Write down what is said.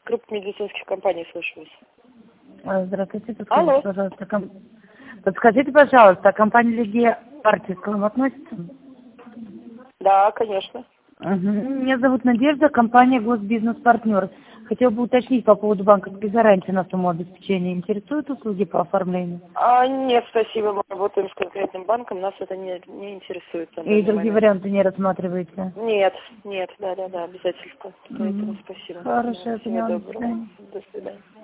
группа медицинских компаний, слышу вас. Здравствуйте, Алло. Подскажите, пожалуйста, компания Легия партия к вам относится? Да, конечно. Меня зовут Надежда, компания Госбизнес-партнер. Хотела бы уточнить по поводу банковской гарантии на сумму обеспечения. Интересуют услуги по оформлению? Нет, спасибо, мы работаем с конкретным банком, нас это не интересует. И другие варианты не рассматриваете? Нет, да, обязательства. Поэтому спасибо. Хорошо, я Всего поняла. До доброго. свидания. До свидания.